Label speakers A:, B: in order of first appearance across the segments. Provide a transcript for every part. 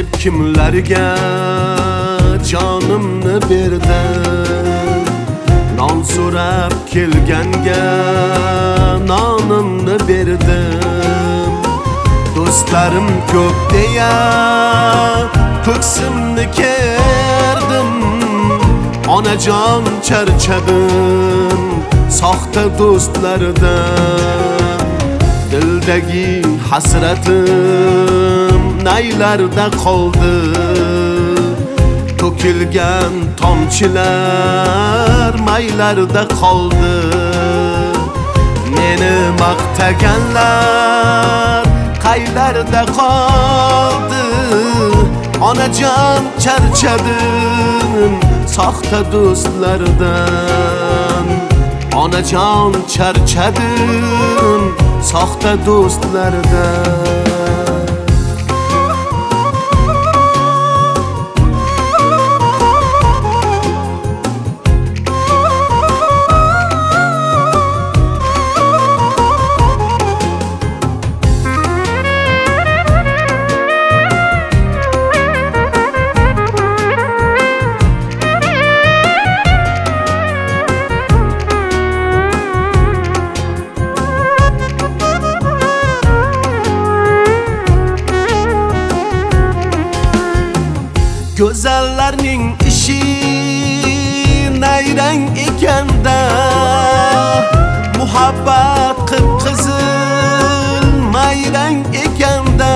A: deb kimlarga jonimni berdim. Non so'rab kelganga nonimni berdim. Do'stlarim ko'p deya ko'ksimni kerdim. Onajon charchadim soxta do'stlardan. Dildagi hasratim naylarda qoldi. To'kilgan tomchilar maylarda qoldi. Meni maqtaganlar qaylarda qoldi. Onajon charchadim soxta do'stlardan. Onajon charchadim soxta do'stlardan. Go'zallarning ishi nayrang ekanda, muhabbat qip-qizil mayrang ekanda.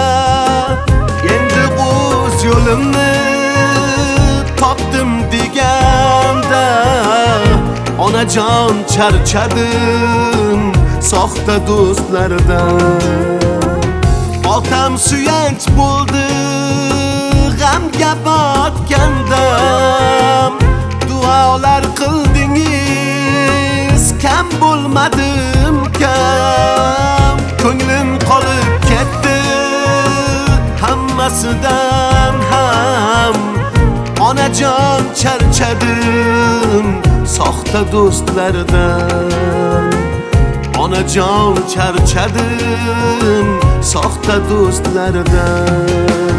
A: Endi o'z yo'limni topdim deganda, onajon charchadim soxta do'stlardan. Otam suyanch bo'ldi g'amga botganda, duolar qildingiz kam bo'lmadim kam. Ko'nglim qolib ketdi hammasidan ham. Onajon charchadim soxta do'stlardan. Onajon charchadim soxta do'stlardan.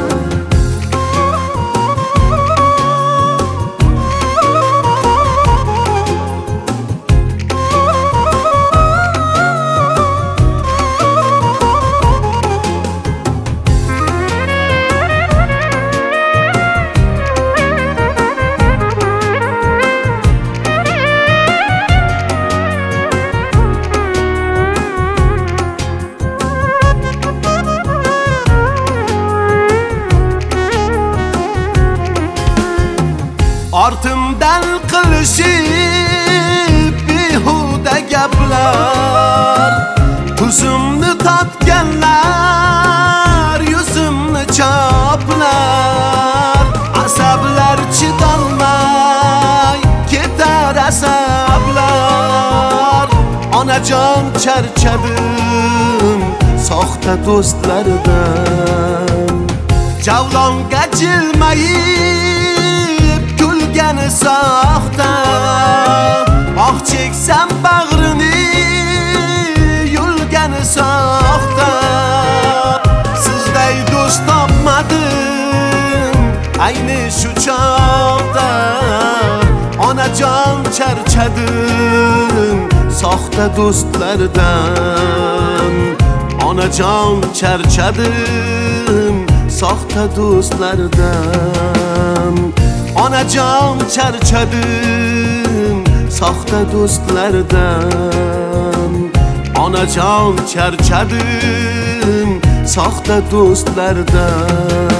A: Ortimdan qilishib behuda gaplar, ko'zimni topganlar yuzimni choplar. Asablar chidolmay ketar asablar. Onajon charchadim soxta do'stlardan. Javlonga jilmayib kulgani soxta, oh cheksam bag'rini yulgani soxta. Sizday do'st topmadim ayni shu chog'da. Onajon charchadim soxta do'stlardan. Onajon charchadim soxta do'stlardan. Onajon charchadim soxta do'stlardan. Onajon charchadim soxta do'stlardan.